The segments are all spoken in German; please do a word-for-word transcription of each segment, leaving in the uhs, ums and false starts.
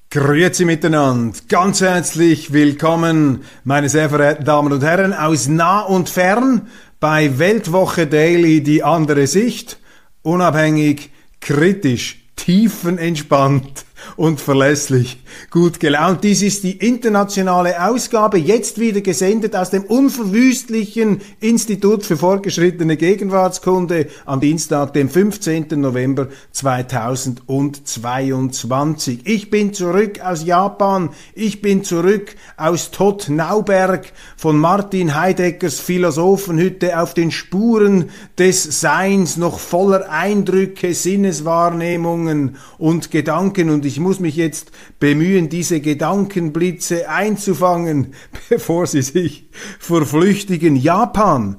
Grüezi miteinander, ganz herzlich willkommen, meine sehr verehrten Damen und Herren, aus nah und fern bei Weltwoche Daily, die andere Sicht, unabhängig, kritisch, tiefenentspannt und verlässlich, gut gelaunt. Dies ist die internationale Ausgabe, jetzt wieder gesendet aus dem unverwüstlichen Institut für fortgeschrittene Gegenwartskunde am Dienstag, dem fünfzehnten November zweitausendzweiundzwanzig. Ich bin zurück aus Japan, ich bin zurück aus Todt Nauberg von Martin Heideggers Philosophenhütte auf den Spuren des Seins, noch voller Eindrücke, Sinneswahrnehmungen und Gedanken, und ich muss mich jetzt bemühen, diese Gedankenblitze einzufangen, bevor sie sich verflüchtigen. Japan,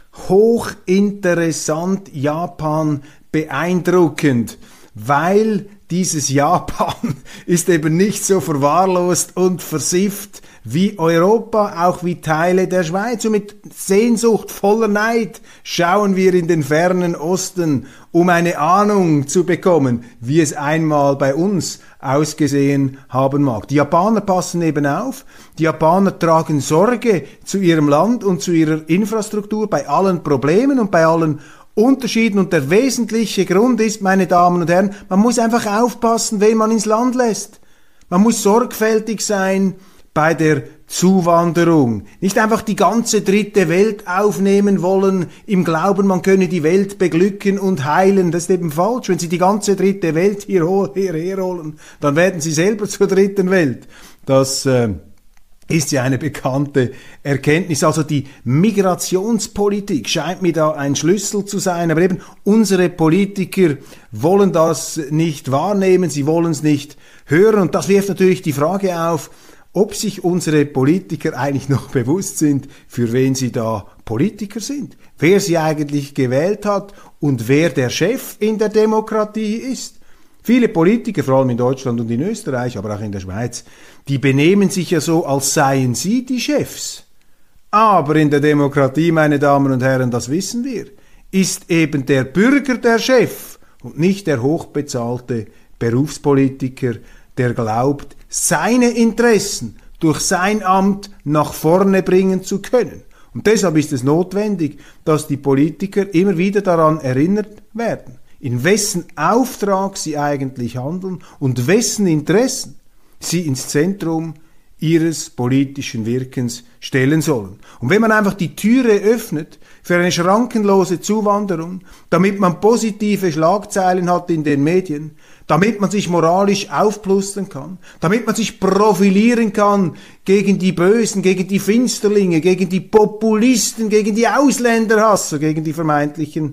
hochinteressant, Japan, beeindruckend, weil dieses Japan ist eben nicht so verwahrlost und versifft wie Europa, auch wie Teile der Schweiz. Und mit Sehnsucht, voller Neid schauen wir in den fernen Osten, um eine Ahnung zu bekommen, wie es einmal bei uns ausgesehen haben mag. Die Japaner passen eben auf, die Japaner tragen Sorge zu ihrem Land und zu ihrer Infrastruktur bei allen Problemen und bei allen Unterschieden, und der wesentliche Grund ist, meine Damen und Herren, man muss einfach aufpassen, wen man ins Land lässt. Man muss sorgfältig sein bei der Zuwanderung. Nicht einfach die ganze dritte Welt aufnehmen wollen, im Glauben, man könne die Welt beglücken und heilen. Das ist eben falsch. Wenn Sie die ganze dritte Welt hierher holen, dann werden Sie selber zur dritten Welt. Das äh, ist ja eine bekannte Erkenntnis. Also die Migrationspolitik scheint mir da ein Schlüssel zu sein. Aber eben unsere Politiker wollen das nicht wahrnehmen, sie wollen es nicht hören. Und das wirft natürlich die Frage auf, ob sich unsere Politiker eigentlich noch bewusst sind, für wen sie da Politiker sind, wer sie eigentlich gewählt hat und wer der Chef in der Demokratie ist. Viele Politiker, vor allem in Deutschland und in Österreich, aber auch in der Schweiz, die benehmen sich ja so, als seien sie die Chefs. Aber in der Demokratie, meine Damen und Herren, das wissen wir, ist eben der Bürger der Chef und nicht der hochbezahlte Berufspolitiker, der glaubt, seine Interessen durch sein Amt nach vorne bringen zu können. Und deshalb ist es notwendig, dass die Politiker immer wieder daran erinnert werden, in wessen Auftrag sie eigentlich handeln und wessen Interessen sie ins Zentrum ihres politischen Wirkens stellen sollen. Und wenn man einfach die Türe öffnet für eine schrankenlose Zuwanderung, damit man positive Schlagzeilen hat in den Medien, damit man sich moralisch aufplustern kann, damit man sich profilieren kann gegen die Bösen, gegen die Finsterlinge, gegen die Populisten, gegen die Ausländerhasser, gegen die vermeintlichen,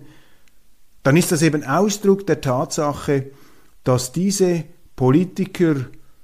dann ist das eben Ausdruck der Tatsache, dass diese Politiker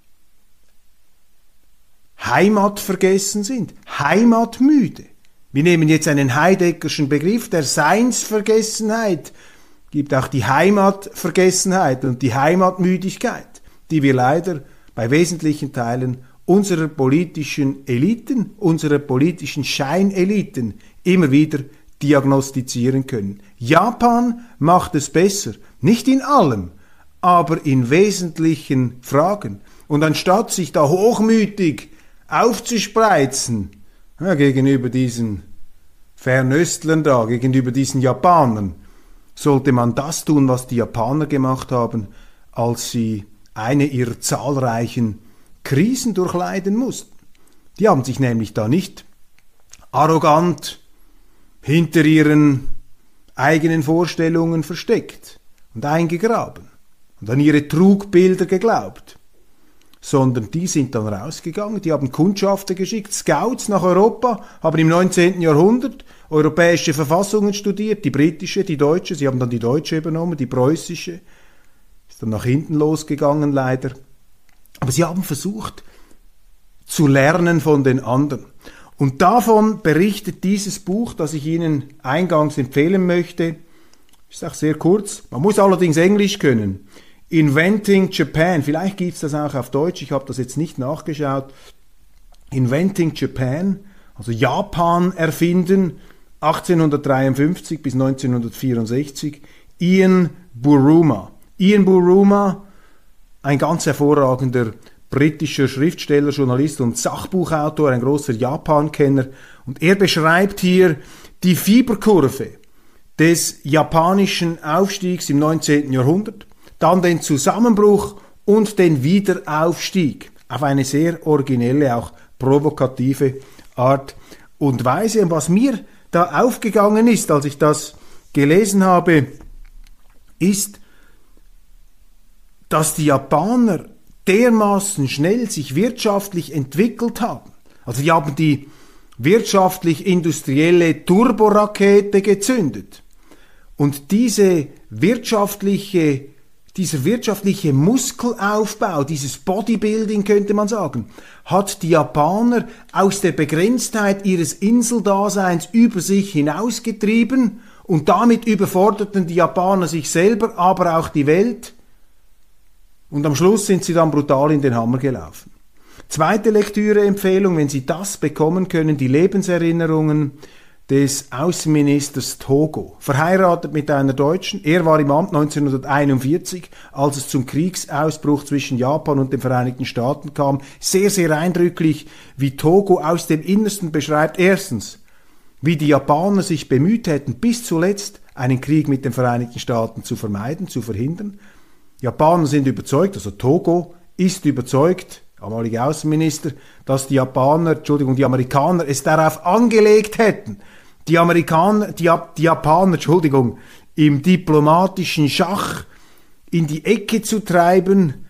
heimatvergessen sind, heimatmüde. Wir nehmen jetzt einen Heideggerschen Begriff der Seinsvergessenheit, gibt auch die Heimatvergessenheit und die Heimatmüdigkeit, die wir leider bei wesentlichen Teilen unserer politischen Eliten, unserer politischen Scheineliten immer wieder diagnostizieren können. Japan macht es besser, nicht in allem, aber in wesentlichen Fragen. Und anstatt sich da hochmütig aufzuspreizen, ja, gegenüber diesen Fernöstlern da, gegenüber diesen Japanern, sollte man das tun, was die Japaner gemacht haben, als sie eine ihrer zahlreichen Krisen durchleiden mussten. Die haben sich nämlich da nicht arrogant hinter ihren eigenen Vorstellungen versteckt und eingegraben und an ihre Trugbilder geglaubt, sondern die sind dann rausgegangen, die haben Kundschafter geschickt, Scouts nach Europa, haben im neunzehnten Jahrhundert europäische Verfassungen studiert, die britische, die deutsche, sie haben dann die deutsche übernommen, die preußische, ist dann nach hinten losgegangen leider, aber sie haben versucht zu lernen von den anderen. Und davon berichtet dieses Buch, das ich Ihnen eingangs empfehlen möchte, ist auch sehr kurz, man muss allerdings Englisch können, Inventing Japan, vielleicht gibt es das auch auf Deutsch, ich habe das jetzt nicht nachgeschaut. Inventing Japan, also Japan erfinden, achtzehnhundertdreiundfünfzig bis neunzehnhundertvierundsechzig, Ian Buruma. Ian Buruma, ein ganz hervorragender britischer Schriftsteller, Journalist und Sachbuchautor, ein großer Japan-Kenner. Und er beschreibt hier die Fieberkurve des japanischen Aufstiegs im neunzehnten Jahrhundert, dann den Zusammenbruch und den Wiederaufstieg auf eine sehr originelle, auch provokative Art und Weise. Und was mir da aufgegangen ist, als ich das gelesen habe, ist, dass die Japaner dermaßen schnell sich wirtschaftlich entwickelt haben. Also die haben die wirtschaftlich-industrielle Turborakete gezündet. Und diese wirtschaftliche, dieser wirtschaftliche Muskelaufbau, dieses Bodybuilding könnte man sagen, hat die Japaner aus der Begrenztheit ihres Inseldaseins über sich hinausgetrieben und damit überforderten die Japaner sich selber, aber auch die Welt. Und am Schluss sind sie dann brutal in den Hammer gelaufen. Zweite Lektüre-Empfehlung, wenn Sie das bekommen können, die Lebenserinnerungen des Außenministers Togo. Verheiratet mit einer Deutschen. Er war im Amt neunzehnhunderteinundvierzig, als es zum Kriegsausbruch zwischen Japan und den Vereinigten Staaten kam. Sehr, sehr eindrücklich, wie Togo aus dem Innersten beschreibt. Erstens, wie die Japaner sich bemüht hätten, bis zuletzt einen Krieg mit den Vereinigten Staaten zu vermeiden, zu verhindern. Japaner sind überzeugt, also Togo ist überzeugt, damalige Außenminister, dass die Japaner, Entschuldigung, die Amerikaner es darauf angelegt hätten, die Amerikaner, die, die Japaner, Entschuldigung, im diplomatischen Schach in die Ecke zu treiben,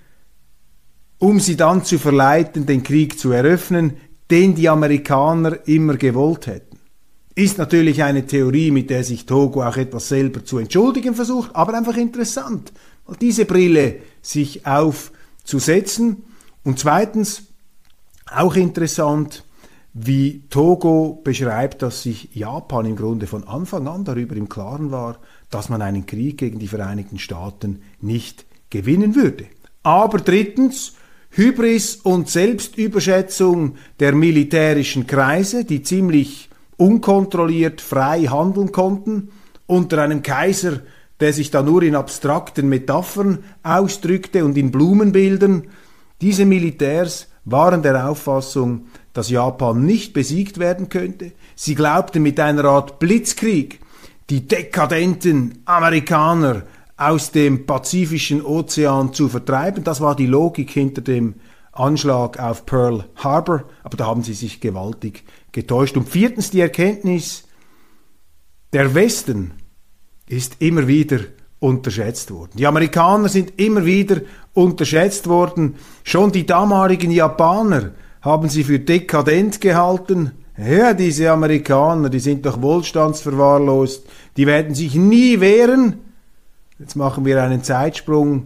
um sie dann zu verleiten, den Krieg zu eröffnen, den die Amerikaner immer gewollt hätten. Ist natürlich eine Theorie, mit der sich Togo auch etwas selber zu entschuldigen versucht, aber einfach interessant, diese Brille sich aufzusetzen. Und zweitens, auch interessant, wie Togo beschreibt, dass sich Japan im Grunde von Anfang an darüber im Klaren war, dass man einen Krieg gegen die Vereinigten Staaten nicht gewinnen würde. Aber drittens, Hybris und Selbstüberschätzung der militärischen Kreise, die ziemlich unkontrolliert frei handeln konnten, unter einem Kaiser, der sich da nur in abstrakten Metaphern ausdrückte und in Blumenbildern. Diese Militärs waren der Auffassung, dass Japan nicht besiegt werden könnte. Sie glaubten, mit einer Art Blitzkrieg die dekadenten Amerikaner aus dem Pazifischen Ozean zu vertreiben. Das war die Logik hinter dem Anschlag auf Pearl Harbor, aber da haben sie sich gewaltig getäuscht. Und viertens die Erkenntnis, der Westen ist immer wieder unterschätzt worden. Die Amerikaner sind immer wieder unterschätzt worden. Schon die damaligen Japaner haben sie für dekadent gehalten. Ja, diese Amerikaner, die sind doch wohlstandsverwahrlost, die werden sich nie wehren. Jetzt machen wir einen Zeitsprung.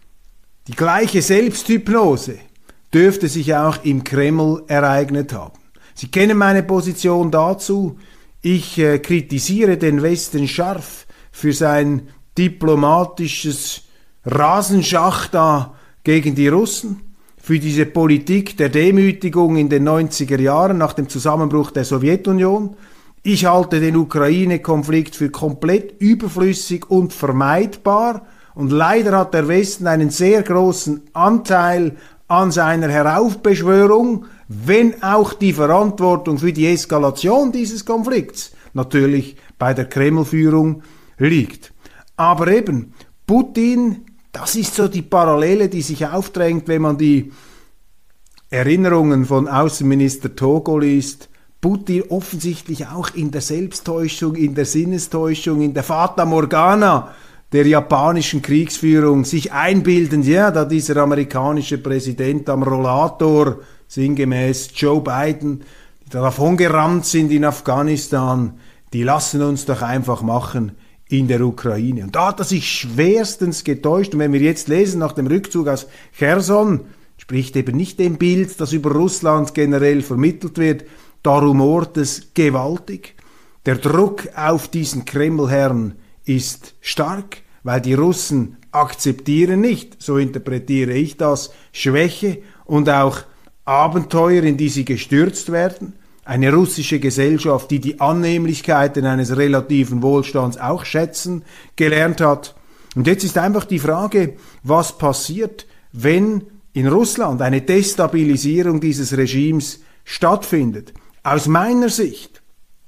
Die gleiche Selbsthypnose dürfte sich auch im Kreml ereignet haben. Sie kennen meine Position dazu. Ich äh, kritisiere den Westen scharf für sein diplomatisches Rasenschach da gegen die Russen, für diese Politik der Demütigung in den neunziger Jahren nach dem Zusammenbruch der Sowjetunion. Ich halte den Ukraine-Konflikt für komplett überflüssig und vermeidbar und leider hat der Westen einen sehr großen Anteil an seiner Heraufbeschwörung, wenn auch die Verantwortung für die Eskalation dieses Konflikts natürlich bei der Kreml-Führung liegt. Aber eben, Putin, das ist so die Parallele, die sich aufdrängt, wenn man die Erinnerungen von Außenminister Togo liest. Putin offensichtlich auch in der Selbsttäuschung, in der Sinnestäuschung, in der Fata Morgana der japanischen Kriegsführung, sich einbildend, ja, da dieser amerikanische Präsident am Rollator, sinngemäß Joe Biden, die da davongerannt sind in Afghanistan, die lassen uns doch einfach machen in der Ukraine. Und da hat er sich schwerstens getäuscht. Und wenn wir jetzt lesen, nach dem Rückzug aus Cherson, spricht eben nicht dem Bild, das über Russland generell vermittelt wird, da rumort es gewaltig. Der Druck auf diesen Kremlherrn ist stark, weil die Russen akzeptieren nicht, so interpretiere ich das, Schwäche und auch Abenteuer, in die sie gestürzt werden. Eine russische Gesellschaft, die die Annehmlichkeiten eines relativen Wohlstands auch schätzen gelernt hat. Und jetzt ist einfach die Frage, was passiert, wenn in Russland eine Destabilisierung dieses Regimes stattfindet. Aus meiner Sicht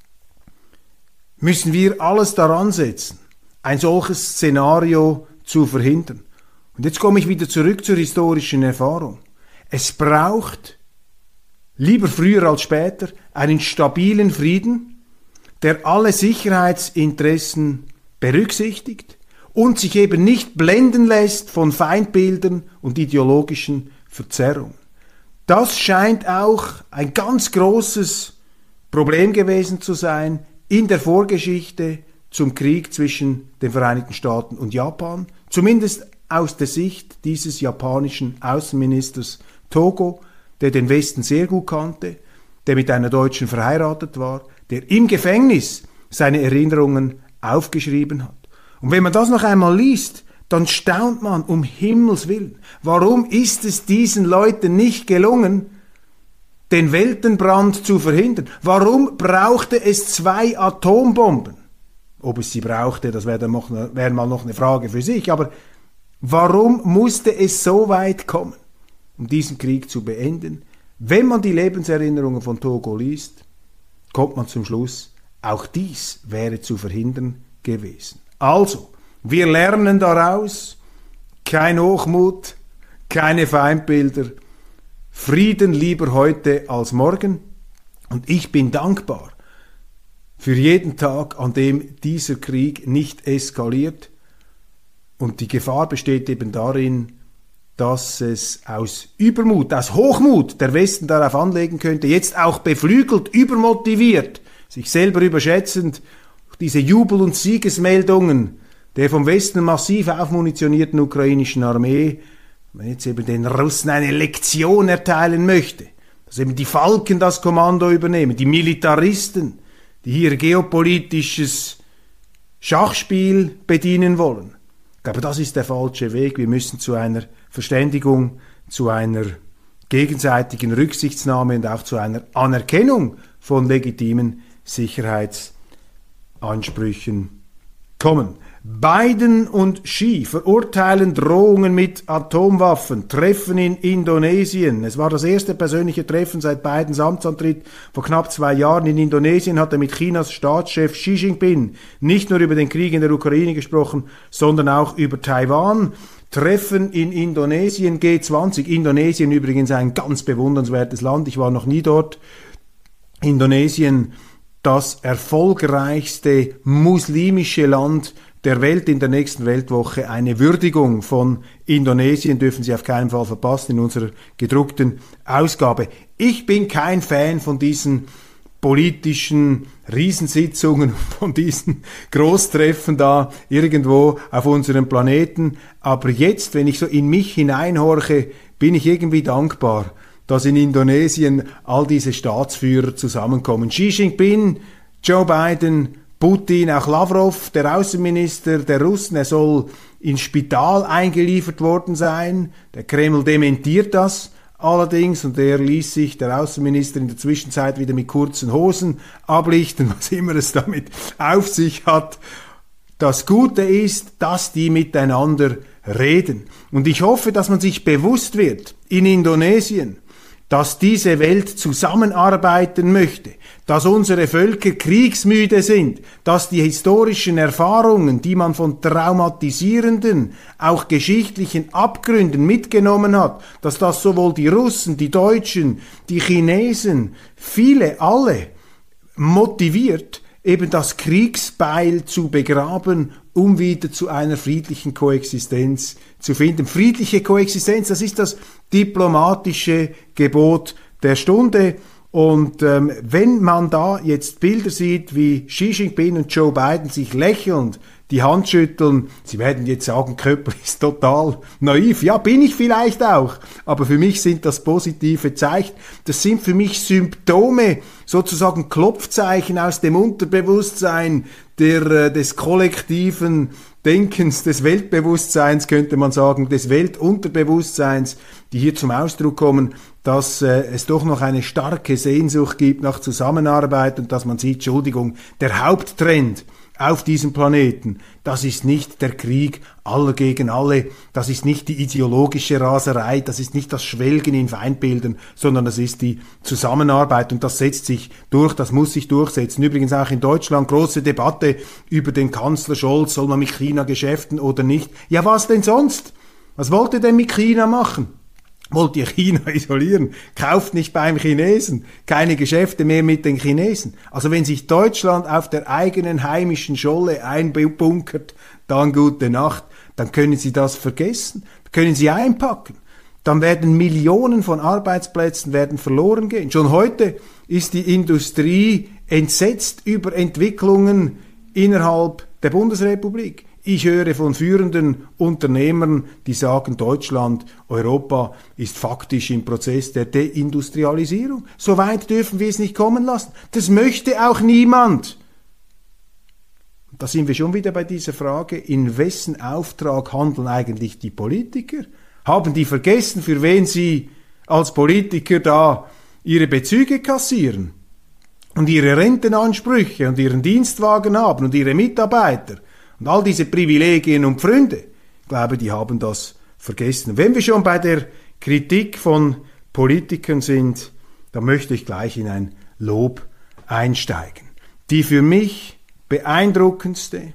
müssen wir alles daran setzen, ein solches Szenario zu verhindern. Und jetzt komme ich wieder zurück zur historischen Erfahrung. Es braucht, lieber früher als später, einen stabilen Frieden, der alle Sicherheitsinteressen berücksichtigt und sich eben nicht blenden lässt von Feindbildern und ideologischen Verzerrungen. Das scheint auch ein ganz großes Problem gewesen zu sein in der Vorgeschichte zum Krieg zwischen den Vereinigten Staaten und Japan, zumindest aus der Sicht dieses japanischen Außenministers Togo, der den Westen sehr gut kannte, der mit einer Deutschen verheiratet war, der im Gefängnis seine Erinnerungen aufgeschrieben hat. Und wenn man das noch einmal liest, dann staunt man, um Himmels Willen, warum ist es diesen Leuten nicht gelungen, den Weltenbrand zu verhindern? Warum brauchte es zwei Atombomben? Ob es sie brauchte, das wäre, dann noch, wäre mal noch eine Frage für sich, aber warum musste es so weit kommen, um diesen Krieg zu beenden? Wenn man die Lebenserinnerungen von Togo liest, kommt man zum Schluss, auch dies wäre zu verhindern gewesen. Also, wir lernen daraus, kein Hochmut, keine Feindbilder, Frieden lieber heute als morgen. Und ich bin dankbar für jeden Tag, an dem dieser Krieg nicht eskaliert. Und die Gefahr besteht eben darin, dass es aus Übermut, aus Hochmut der Westen darauf anlegen könnte, jetzt auch beflügelt, übermotiviert, sich selber überschätzend, diese Jubel- und Siegesmeldungen der vom Westen massiv aufmunitionierten ukrainischen Armee, wenn jetzt eben den Russen eine Lektion erteilen möchte, dass eben die Falken das Kommando übernehmen, die Militaristen, die hier geopolitisches Schachspiel bedienen wollen. Ich glaube, das ist der falsche Weg. Wir müssen zu einer Verständigung, zu einer gegenseitigen Rücksichtnahme und auch zu einer Anerkennung von legitimen Sicherheitsansprüchen kommen. Biden und Xi verurteilen Drohungen mit Atomwaffen, Treffen in Indonesien. Es war das erste persönliche Treffen seit Bidens Amtsantritt vor knapp zwei Jahren. In Indonesien hat er mit Chinas Staatschef Xi Jinping nicht nur über den Krieg in der Ukraine gesprochen, sondern auch über Taiwan. Treffen in Indonesien, G zwanzig. Indonesien übrigens ein ganz bewundernswertes Land. Ich war noch nie dort. Indonesien, das erfolgreichste muslimische Land der Welt. In der nächsten Weltwoche eine Würdigung von Indonesien dürfen Sie auf keinen Fall verpassen in unserer gedruckten Ausgabe. Ich bin kein Fan von diesen politischen Riesensitzungen, von diesen Großtreffen da irgendwo auf unserem Planeten. Aber jetzt, wenn ich so in mich hineinhorche, bin ich irgendwie dankbar, dass in Indonesien all diese Staatsführer zusammenkommen. Xi Jinping, Joe Biden, Putin, auch Lavrov, der Außenminister der Russen, er soll ins Spital eingeliefert worden sein. Der Kreml dementiert das allerdings und er ließ sich, der Außenminister, in der Zwischenzeit wieder mit kurzen Hosen ablichten, was immer es damit auf sich hat. Das Gute ist, dass die miteinander reden. Und ich hoffe, dass man sich bewusst wird in Indonesien, dass diese Welt zusammenarbeiten möchte, dass unsere Völker kriegsmüde sind, dass die historischen Erfahrungen, die man von traumatisierenden, auch geschichtlichen Abgründen mitgenommen hat, dass das sowohl die Russen, die Deutschen, die Chinesen, viele, alle motiviert, eben das Kriegsbeil zu begraben, um wieder zu einer friedlichen Koexistenz zu finden. Friedliche Koexistenz, das ist das diplomatische Gebot der Stunde. Und ähm, wenn man da jetzt Bilder sieht, wie Xi Jinping und Joe Biden sich lächelnd die Hand schütteln, Sie werden jetzt sagen, Köppel ist total naiv. Ja, bin ich vielleicht auch. Aber für mich sind das positive Zeichen. Das sind für mich Symptome, sozusagen Klopfzeichen aus dem Unterbewusstsein der, äh, des kollektiven Denkens, des Weltbewusstseins, könnte man sagen, des Weltunterbewusstseins, die hier zum Ausdruck kommen, dass äh, es doch noch eine starke Sehnsucht gibt nach Zusammenarbeit und dass man sieht, Entschuldigung, der Haupttrend auf diesem Planeten, das ist nicht der Krieg aller gegen alle, das ist nicht die ideologische Raserei, das ist nicht das Schwelgen in Feindbildern, sondern das ist die Zusammenarbeit und das setzt sich durch, das muss sich durchsetzen. Übrigens auch in Deutschland große Debatte über den Kanzler Scholz, soll man mit China geschäften oder nicht? Ja, was denn sonst? Was wollt ihr denn mit China machen? Wollt ihr China isolieren? Kauft nicht beim Chinesen, keine Geschäfte mehr mit den Chinesen. Also wenn sich Deutschland auf der eigenen heimischen Scholle einbunkert, dann gute Nacht, dann können Sie das vergessen, können Sie einpacken. Dann werden Millionen von Arbeitsplätzen werden verloren gehen. Schon heute ist die Industrie entsetzt über Entwicklungen innerhalb der Bundesrepublik. Ich höre von führenden Unternehmern, die sagen, Deutschland, Europa ist faktisch im Prozess der Deindustrialisierung. So weit dürfen wir es nicht kommen lassen. Das möchte auch niemand. Da sind wir schon wieder bei dieser Frage, in wessen Auftrag handeln eigentlich die Politiker? Haben die vergessen, für wen sie als Politiker da ihre Bezüge kassieren und ihre Rentenansprüche und ihren Dienstwagen haben und ihre Mitarbeiter? Und all diese Privilegien und Pfründe, ich glaube, die haben das vergessen. Wenn wir schon bei der Kritik von Politikern sind, dann möchte ich gleich in ein Lob einsteigen. Die für mich beeindruckendste,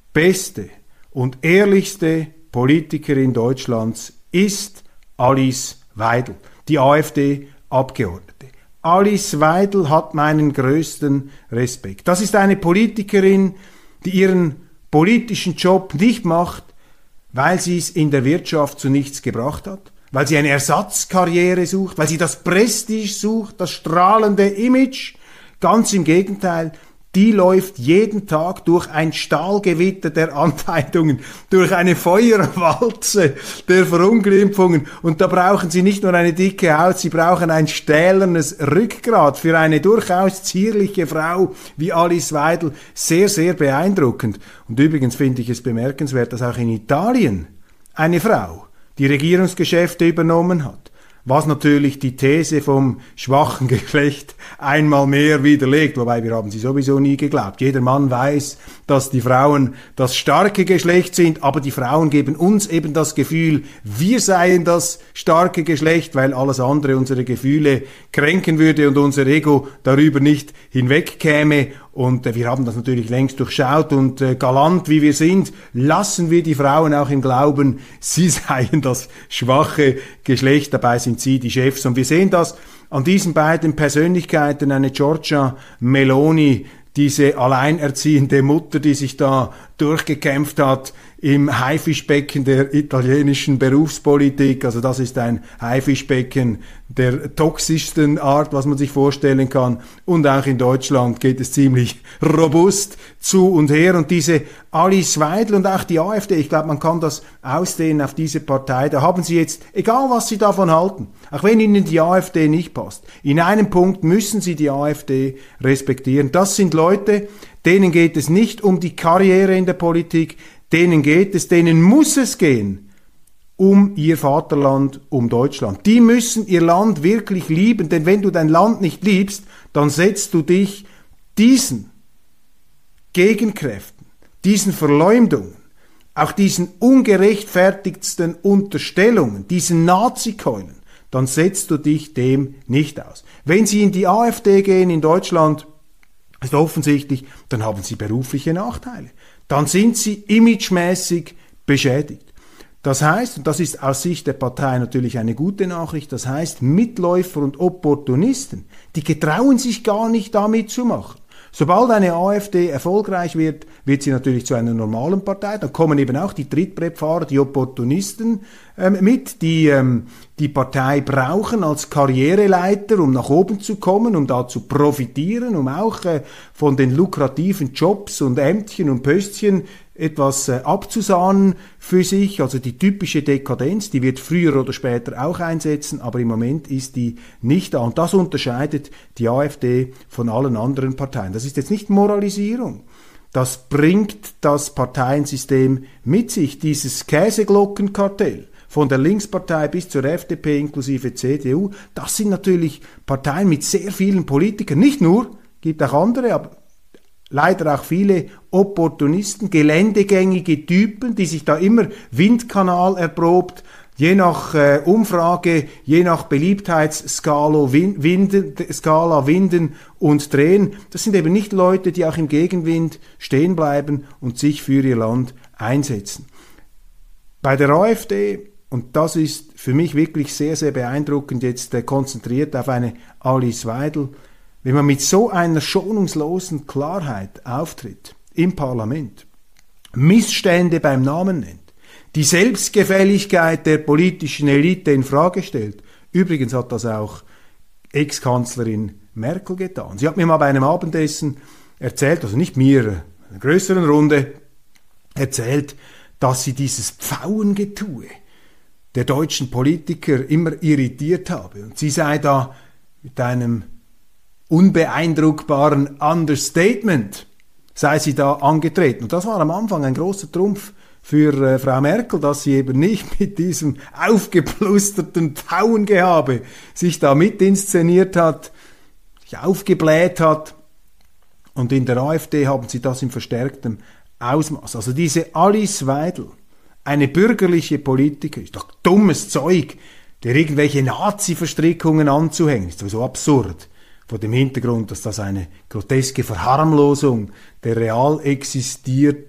beste und ehrlichste Politikerin Deutschlands ist Alice Weidel, die AfD-Abgeordnete. Alice Weidel hat meinen größten Respekt. Das ist eine Politikerin, die ihren politischen Job nicht macht, weil sie es in der Wirtschaft zu nichts gebracht hat, weil sie eine Ersatzkarriere sucht, weil sie das Prestige sucht, das strahlende Image. Ganz im Gegenteil, die läuft jeden Tag durch ein Stahlgewitter der Anfeindungen, durch eine Feuerwalze der Verunglimpfungen. Und da brauchen sie nicht nur eine dicke Haut, sie brauchen ein stählernes Rückgrat. Für eine durchaus zierliche Frau wie Alice Weidel sehr, sehr beeindruckend. Und übrigens finde ich es bemerkenswert, dass auch in Italien eine Frau die Regierungsgeschäfte übernommen hat. Was natürlich die These vom schwachen Geschlecht einmal mehr widerlegt, wobei wir haben sie sowieso nie geglaubt. Jeder Mann weiß, dass die Frauen das starke Geschlecht sind, aber die Frauen geben uns eben das Gefühl, wir seien das starke Geschlecht, weil alles andere unsere Gefühle kränken würde und unser Ego darüber nicht hinwegkäme. Und äh, wir haben das natürlich längst durchschaut und äh, galant wie wir sind, lassen wir die Frauen auch im Glauben, sie seien das schwache Geschlecht, dabei sind sie die Chefs. Und wir sehen das an diesen beiden Persönlichkeiten, eine Giorgia Meloni, diese alleinerziehende Mutter, die sich da durchgekämpft hat im Haifischbecken der italienischen Berufspolitik. Also das ist ein Haifischbecken der toxischsten Art, was man sich vorstellen kann. Und auch in Deutschland geht es ziemlich robust zu und her. Und diese Alice Weidel und auch die AfD, ich glaube, man kann das ausdehnen auf diese Partei. Da haben sie jetzt, egal was sie davon halten, auch wenn ihnen die AfD nicht passt, in einem Punkt müssen sie die AfD respektieren. Das sind Leute, denen geht es nicht um die Karriere in der Politik, denen geht es, denen muss es gehen um ihr Vaterland, um Deutschland. Die müssen ihr Land wirklich lieben, denn wenn du dein Land nicht liebst, dann setzt du dich diesen Gegenkräften, diesen Verleumdungen, auch diesen ungerechtfertigtsten Unterstellungen, diesen Nazikeulen, dann setzt du dich dem nicht aus. Wenn sie in die AfD gehen in Deutschland, ist offensichtlich, dann haben sie berufliche Nachteile. Dann sind sie imagemäßig beschädigt. Das heißt, und das ist aus Sicht der Partei natürlich eine gute Nachricht, das heißt, Mitläufer und Opportunisten, die getrauen sich gar nicht damit zu machen. Sobald eine AfD erfolgreich wird, wird sie natürlich zu einer normalen Partei. Dann kommen eben auch die Trittbrettfahrer, die Opportunisten ähm, mit, die ähm, die Partei brauchen als Karriereleiter, um nach oben zu kommen, um da zu profitieren, um auch äh, von den lukrativen Jobs und Ämtchen und Pöstchen etwas äh, abzusahnen für sich. Also die typische Dekadenz, die wird früher oder später auch einsetzen, aber im Moment ist die nicht da. Und das unterscheidet die AfD von allen anderen Parteien. Das ist jetzt nicht Moralisierung. Das bringt das Parteiensystem mit sich, dieses Käseglockenkartell. Von der Linkspartei bis zur F D P inklusive C D U, das sind natürlich Parteien mit sehr vielen Politikern. Nicht nur, gibt auch andere, aber leider auch viele Opportunisten, geländegängige Typen, die sich da immer Windkanal erprobt, je nach äh, Umfrage, je nach Beliebtheitsskala win- winden, Skala winden und drehen. Das sind eben nicht Leute, die auch im Gegenwind stehen bleiben und sich für ihr Land einsetzen. Bei der AfD, und das ist für mich wirklich sehr, sehr beeindruckend, jetzt äh, konzentriert auf eine Alice Weidel, wenn man mit so einer schonungslosen Klarheit auftritt im Parlament, Missstände beim Namen nennt, die Selbstgefälligkeit der politischen Elite in Frage stellt. Übrigens hat das auch Ex-Kanzlerin Merkel getan. Sie hat mir mal bei einem Abendessen erzählt, also nicht mir, einer größeren Runde, erzählt, dass sie dieses Pfauengetue der deutschen Politiker immer irritiert habe. Und sie sei da mit einem unbeeindruckbaren Understatement, sei sie da angetreten. Und das war am Anfang ein großer Trumpf für äh, Frau Merkel, dass sie eben nicht mit diesem aufgeplusterten Pfauengehabe sich da mit inszeniert hat, sich aufgebläht hat. Und in der AfD haben sie das in verstärktem Ausmaß. Also diese Alice Weidel, eine bürgerliche Politikerin, ist doch dummes Zeug, der irgendwelche Nazi-Verstrickungen anzuhängen, ist sowieso absurd. Vor dem Hintergrund, dass das eine groteske Verharmlosung der real existiert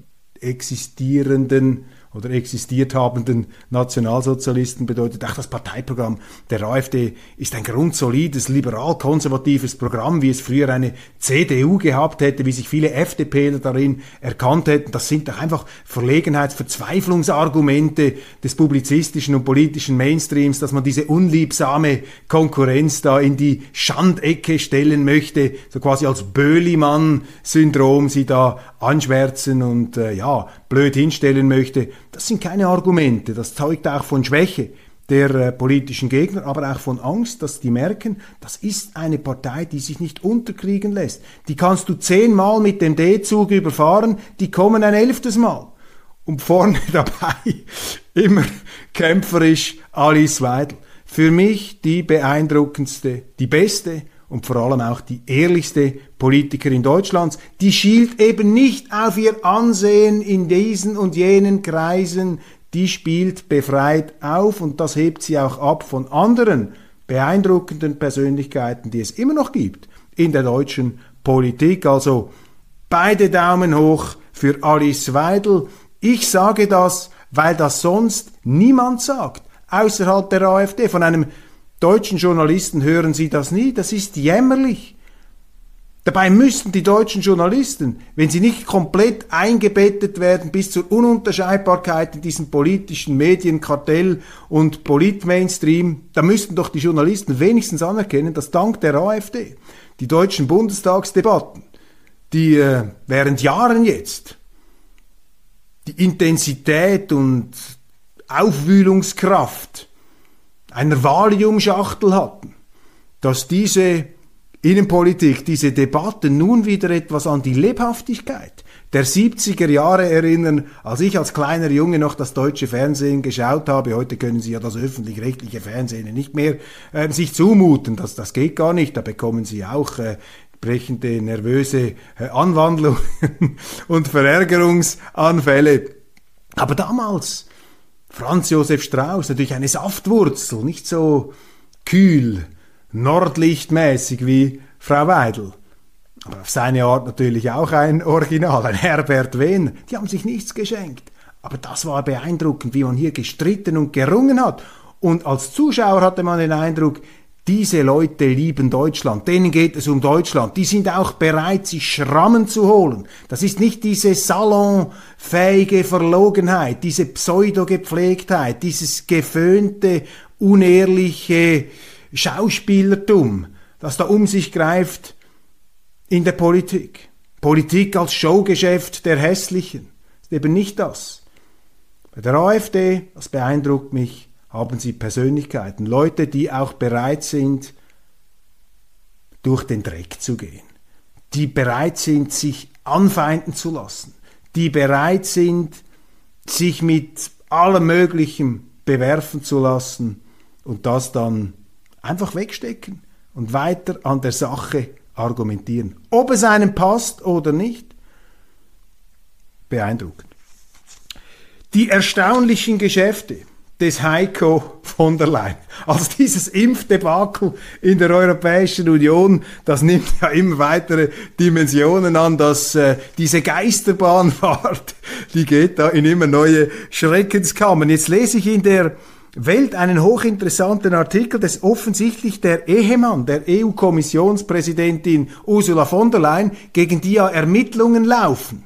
existierenden oder existiert habenden Nationalsozialisten bedeutet. Auch das Parteiprogramm der AfD ist ein grundsolides, liberal-konservatives Programm, wie es früher eine C D U gehabt hätte, wie sich viele FDPler darin erkannt hätten. Das sind doch einfach Verlegenheits-, Verzweiflungsargumente des publizistischen und politischen Mainstreams, dass man diese unliebsame Konkurrenz da in die Schandecke stellen möchte, so quasi als Böhlimann-Syndrom sie da anschwärzen und äh, ja, blöd hinstellen möchte. Das sind keine Argumente, das zeugt auch von Schwäche der äh, politischen Gegner, aber auch von Angst, dass die merken, das ist eine Partei, die sich nicht unterkriegen lässt. Die kannst du zehnmal mit dem D-Zug überfahren, die kommen ein elftes Mal. Und vorne dabei immer kämpferisch Alice Weidel. Für mich die beeindruckendste, die beste und vor allem auch die ehrlichste Politikerin Deutschlands. Die schielt eben nicht auf ihr Ansehen in diesen und jenen Kreisen, die spielt befreit auf und das hebt sie auch ab von anderen beeindruckenden Persönlichkeiten, die es immer noch gibt in der deutschen Politik. Also beide Daumen hoch für Alice Weidel. Ich sage das, weil das sonst niemand sagt, außerhalb der AfD. Von einem deutschen Journalisten hören Sie das nie, das ist jämmerlich. Dabei müssten die deutschen Journalisten, wenn sie nicht komplett eingebettet werden bis zur Ununterscheidbarkeit in diesem politischen Medienkartell und Polit-Mainstream, da müssten doch die Journalisten wenigstens anerkennen, dass dank der AfD die deutschen Bundestagsdebatten, die äh, während Jahren jetzt die Intensität und Aufwühlungskraft einer Valiumschachtel hatten, dass diese Innenpolitik, diese Debatten nun wieder etwas an die Lebhaftigkeit der siebziger Jahre erinnern, als ich als kleiner Junge noch das deutsche Fernsehen geschaut habe. Heute können Sie ja das öffentlich-rechtliche Fernsehen nicht mehr äh, sich zumuten, das, das geht gar nicht, da bekommen Sie auch äh, brechende, nervöse äh, Anwandlungen und Verärgerungsanfälle. Aber damals Franz Josef Strauß, natürlich eine Saftwurzel, nicht so kühl, nordlichtmäßig wie Frau Weidel. Aber auf seine Art natürlich auch ein Original, ein Herbert Wehner. Die haben sich nichts geschenkt. Aber das war beeindruckend, wie man hier gestritten und gerungen hat. Und als Zuschauer hatte man den Eindruck, diese Leute lieben Deutschland, denen geht es um Deutschland, die sind auch bereit, sich Schrammen zu holen. Das ist nicht diese salonfähige Verlogenheit, diese Pseudo-Gepflegtheit, dieses geföhnte, unehrliche Schauspielertum, das da um sich greift in der Politik. Politik als Showgeschäft der Hässlichen ist eben nicht das. Bei der AfD, das beeindruckt mich, haben sie Persönlichkeiten, Leute, die auch bereit sind, durch den Dreck zu gehen, die bereit sind, sich anfeinden zu lassen, die bereit sind, sich mit allem Möglichen bewerfen zu lassen und das dann einfach wegstecken und weiter an der Sache argumentieren. Ob es einem passt oder nicht, beeindruckend. Die erstaunlichen Geschäfte des Heiko von der Leyen. Also dieses Impfdebakel in der Europäischen Union, das nimmt ja immer weitere Dimensionen an, dass äh, diese Geisterbahnfahrt, die geht da in immer neue Schreckenskammern. Jetzt lese ich in der Welt einen hochinteressanten Artikel, dass offensichtlich der Ehemann der E U-Kommissionspräsidentin Ursula von der Leyen, gegen die ja Ermittlungen laufen,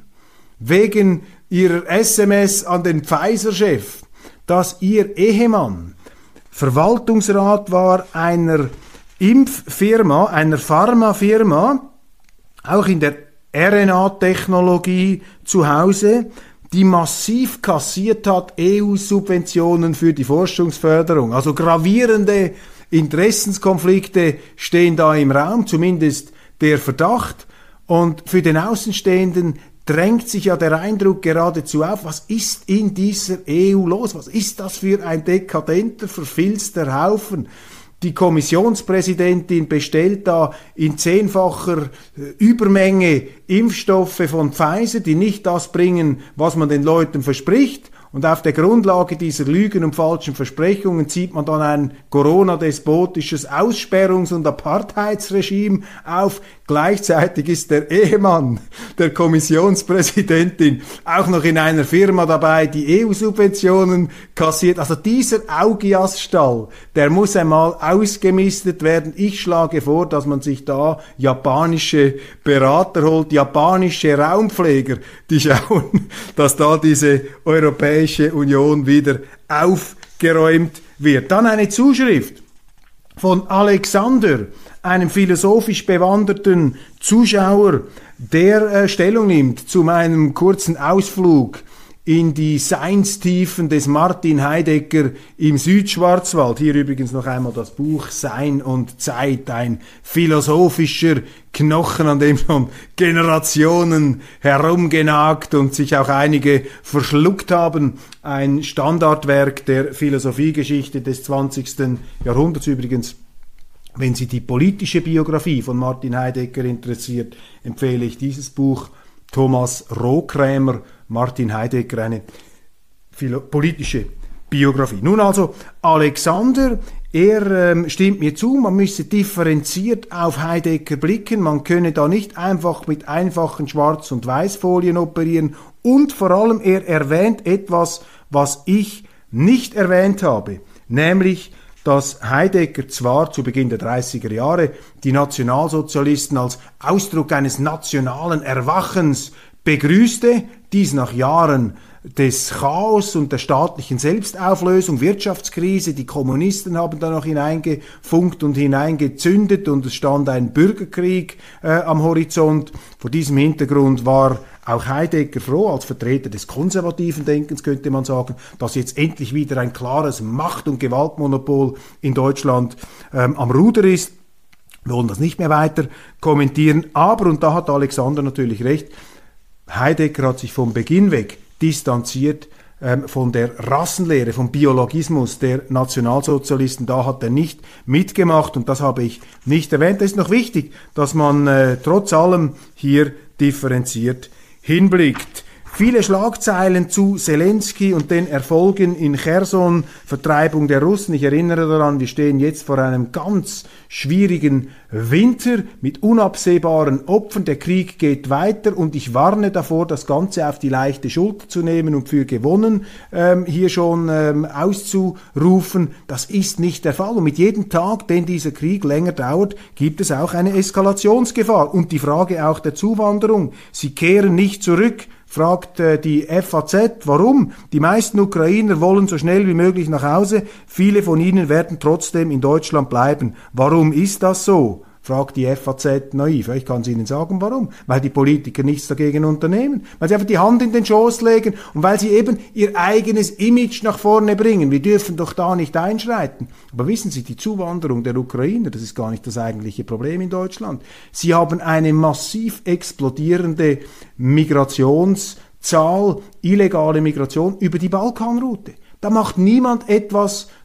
wegen ihrer S M S an den Pfizer-Chef, dass ihr Ehemann Verwaltungsrat war einer Impffirma, einer Pharmafirma, auch in der R N A-Technologie zu Hause, die massiv kassiert hat E U-Subventionen für die Forschungsförderung. Also gravierende Interessenskonflikte stehen da im Raum, zumindest der Verdacht. Und für den Außenstehenden drängt sich ja der Eindruck geradezu auf, was ist in dieser E U los? Was ist das für ein dekadenter, verfilzter Haufen? Die Kommissionspräsidentin bestellt da in zehnfacher Übermenge Impfstoffe von Pfizer, die nicht das bringen, was man den Leuten verspricht. Und auf der Grundlage dieser Lügen und falschen Versprechungen zieht man dann ein Corona-despotisches Aussperrungs- und Apartheidsregime auf. Gleichzeitig ist der Ehemann der Kommissionspräsidentin auch noch in einer Firma dabei, die E U-Subventionen kassiert. Also dieser Augiasstall, der muss einmal ausgemistet werden. Ich schlage vor, dass man sich da japanische Berater holt, japanische Raumpfleger, die schauen, dass da diese Europäische Union wieder aufgeräumt wird. Dann eine Zuschrift von Alexander, einem philosophisch bewanderten Zuschauer, der äh, Stellung nimmt zu meinem kurzen Ausflug in die Seinstiefen des Martin Heidegger im Südschwarzwald. Hier übrigens noch einmal das Buch Sein und Zeit, ein philosophischer Knochen, an dem schon Generationen herumgenagt und sich auch einige verschluckt haben. Ein Standardwerk der Philosophiegeschichte des zwanzigsten Jahrhunderts übrigens. Wenn Sie die politische Biografie von Martin Heidegger interessiert, empfehle ich dieses Buch. Thomas Rohkrämer, Martin Heidegger, eine philo- politische Biografie. Nun also Alexander, er ähm, stimmt mir zu, man müsse differenziert auf Heidegger blicken, man könne da nicht einfach mit einfachen Schwarz- und Weißfolien operieren, und vor allem er erwähnt etwas, was ich nicht erwähnt habe, nämlich dass Heidegger zwar zu Beginn der dreißiger Jahre die Nationalsozialisten als Ausdruck eines nationalen Erwachens begrüßte, dies nach Jahren des Chaos und der staatlichen Selbstauflösung, Wirtschaftskrise, die Kommunisten haben da noch hineingefunkt und hineingezündet und es stand ein Bürgerkrieg äh, am Horizont. Vor diesem Hintergrund war auch Heidegger froh, als Vertreter des konservativen Denkens könnte man sagen, dass jetzt endlich wieder ein klares Macht- und Gewaltmonopol in Deutschland ähm, am Ruder ist. Wir wollen das nicht mehr weiter kommentieren, aber, und da hat Alexander natürlich recht, Heidegger hat sich vom Beginn weg distanziert ähm, von der Rassenlehre, vom Biologismus der Nationalsozialisten. Da hat er nicht mitgemacht und das habe ich nicht erwähnt. Es ist noch wichtig, dass man äh, trotz allem hier differenziert hinblickt. Viele Schlagzeilen zu Zelensky und den Erfolgen in Cherson, Vertreibung der Russen. Ich erinnere daran, wir stehen jetzt vor einem ganz schwierigen Winter mit unabsehbaren Opfern. Der Krieg geht weiter und ich warne davor, das Ganze auf die leichte Schulter zu nehmen und für gewonnen ähm, hier schon ähm, auszurufen. Das ist nicht der Fall. Und mit jedem Tag, den dieser Krieg länger dauert, gibt es auch eine Eskalationsgefahr. Und die Frage auch der Zuwanderung. Sie kehren nicht zurück, fragt äh, die F A Z, warum? Die meisten Ukrainer wollen so schnell wie möglich nach Hause, viele von ihnen werden trotzdem in Deutschland bleiben. Warum ist das so? Fragt die F A Z naiv. Ich kann es Ihnen sagen, warum. Weil die Politiker nichts dagegen unternehmen. Weil sie einfach die Hand in den Schoß legen und weil sie eben ihr eigenes Image nach vorne bringen. Wir dürfen doch da nicht einschreiten. Aber wissen Sie, die Zuwanderung der Ukrainer, das ist gar nicht das eigentliche Problem in Deutschland. Sie haben eine massiv explodierende Migrationszahl, illegale Migration über die Balkanroute. Da macht niemand etwas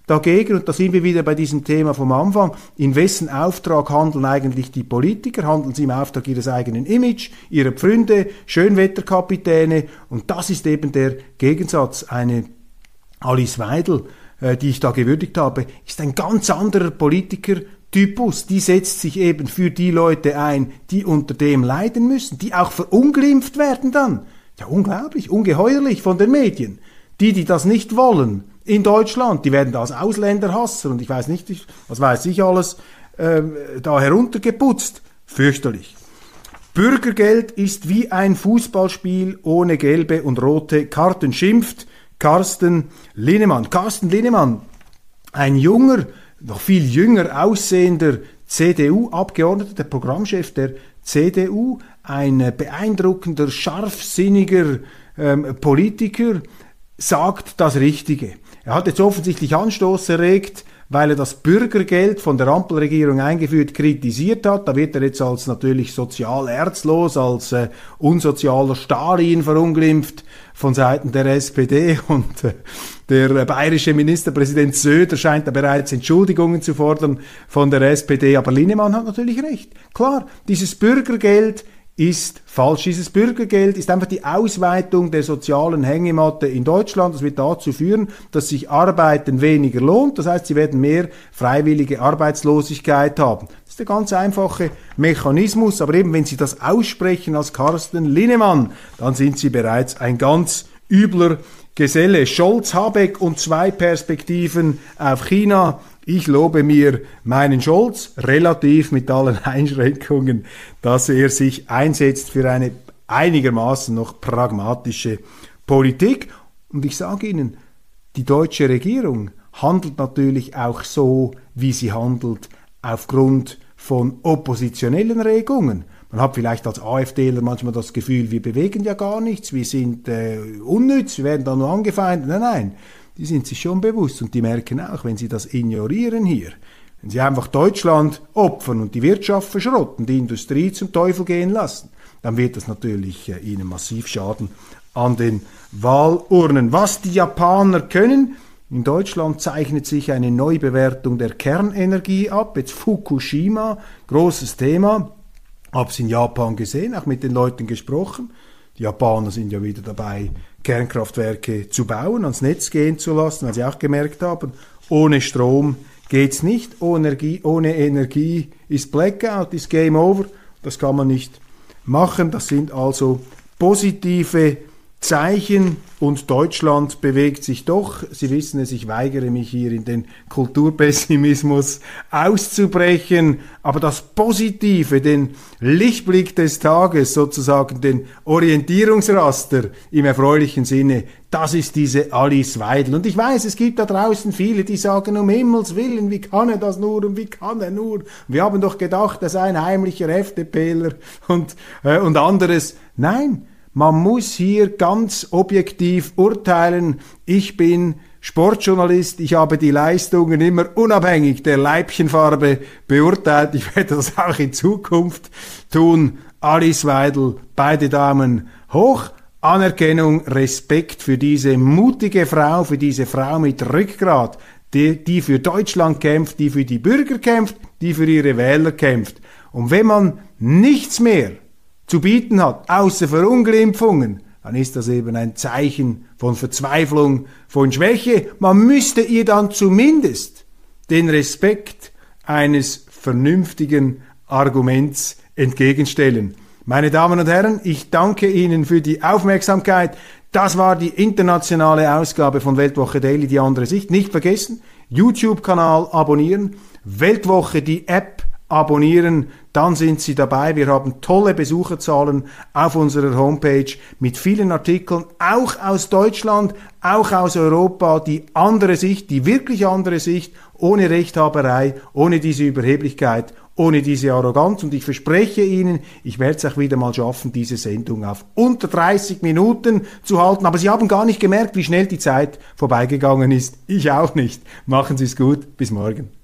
dagegen, und da sind wir wieder bei diesem Thema vom Anfang, in wessen Auftrag handeln eigentlich die Politiker? Handeln sie im Auftrag ihres eigenen Image, ihrer Pfründe, Schönwetterkapitäne? Und das ist eben der Gegensatz. Eine Alice Weidel, äh, die ich da gewürdigt habe, ist ein ganz anderer Politikertypus. Die setzt sich eben für die Leute ein, die unter dem leiden müssen, die auch verunglimpft werden dann. Ja, unglaublich, ungeheuerlich von den Medien. Die, die das nicht wollen in Deutschland, die werden da als Ausländerhasser und ich weiß nicht, was weiß ich alles, äh, da heruntergeputzt. Fürchterlich. Bürgergeld ist wie ein Fußballspiel ohne gelbe und rote Karten, schimpft Carsten Linnemann. Carsten Linnemann, ein junger, noch viel jünger aussehender C D U-Abgeordneter, der Programmchef der C D U, ein beeindruckender, scharfsinniger ähm, Politiker, sagt das Richtige. Er hat jetzt offensichtlich Anstoß erregt, weil er das Bürgergeld von der Ampelregierung eingeführt kritisiert hat. Da wird er jetzt als natürlich sozial herzlos, als äh, unsozialer Stalin verunglimpft von Seiten der S P D und äh, der äh, bayerische Ministerpräsident Söder scheint da bereits Entschuldigungen zu fordern von der S P D. Aber Linnemann hat natürlich recht. Klar, dieses Bürgergeld ist falsch. Dieses Bürgergeld ist einfach die Ausweitung der sozialen Hängematte in Deutschland. Das wird dazu führen, dass sich Arbeiten weniger lohnt. Das heißt, sie werden mehr freiwillige Arbeitslosigkeit haben. Das ist der ganz einfache Mechanismus. Aber eben, wenn Sie das aussprechen als Carsten Linnemann, dann sind Sie bereits ein ganz übler Geselle. Scholz, Habeck und zwei Perspektiven auf China. Ich lobe mir meinen Scholz, relativ mit allen Einschränkungen, dass er sich einsetzt für eine einigermaßen noch pragmatische Politik. Und ich sage Ihnen, die deutsche Regierung handelt natürlich auch so, wie sie handelt, aufgrund von oppositionellen Regungen. Man hat vielleicht als AfDler manchmal das Gefühl, wir bewegen ja gar nichts, wir sind äh, unnütz, wir werden da nur angefeindet. Nein, nein. Die sind sich schon bewusst und die merken auch, wenn sie das ignorieren hier, wenn sie einfach Deutschland opfern und die Wirtschaft verschrotten, die Industrie zum Teufel gehen lassen, dann wird das natürlich äh, ihnen massiv schaden an den Wahlurnen. Was die Japaner können, in Deutschland zeichnet sich eine Neubewertung der Kernenergie ab, jetzt Fukushima, großes Thema, habe es in Japan gesehen, auch mit den Leuten gesprochen. Die Japaner sind ja wieder dabei, Kernkraftwerke zu bauen, ans Netz gehen zu lassen, weil sie auch gemerkt haben, ohne Strom geht's nicht, ohne Energie, ohne Energie ist Blackout, ist Game Over, das kann man nicht machen. Das sind also positive Zeichen und Deutschland bewegt sich doch. Sie wissen es, ich weigere mich hier in den Kulturpessimismus auszubrechen, aber das Positive, den Lichtblick des Tages, sozusagen den Orientierungsraster im erfreulichen Sinne, das ist diese Alice Weidel. Und ich weiß, es gibt da draußen viele, die sagen, um Himmels Willen, wie kann er das nur und wie kann er nur? Wir haben doch gedacht, er sei ein heimlicher FDPler und, äh, und anderes. Nein, man muss hier ganz objektiv urteilen. Ich bin Sportjournalist, ich habe die Leistungen immer unabhängig der Leibchenfarbe beurteilt. Ich werde das auch in Zukunft tun. Alice Weidel, beide Damen hoch. Anerkennung, Respekt für diese mutige Frau, für diese Frau mit Rückgrat, die, die für Deutschland kämpft, die für die Bürger kämpft, die für ihre Wähler kämpft. Und wenn man nichts mehr zu bieten hat, außer Verunglimpfungen, dann ist das eben ein Zeichen von Verzweiflung, von Schwäche. Man müsste ihr dann zumindest den Respekt eines vernünftigen Arguments entgegenstellen. Meine Damen und Herren, ich danke Ihnen für die Aufmerksamkeit. Das war die internationale Ausgabe von Weltwoche Daily, die andere Sicht. Nicht vergessen, YouTube-Kanal abonnieren, Weltwoche, die App abonnieren, dann sind Sie dabei. Wir haben tolle Besucherzahlen auf unserer Homepage mit vielen Artikeln, auch aus Deutschland, auch aus Europa, die andere Sicht, die wirklich andere Sicht, ohne Rechthaberei, ohne diese Überheblichkeit, ohne diese Arroganz. Und ich verspreche Ihnen, ich werde es auch wieder mal schaffen, diese Sendung auf unter dreißig Minuten zu halten. Aber Sie haben gar nicht gemerkt, wie schnell die Zeit vorbeigegangen ist. Ich auch nicht. Machen Sie es gut. Bis morgen.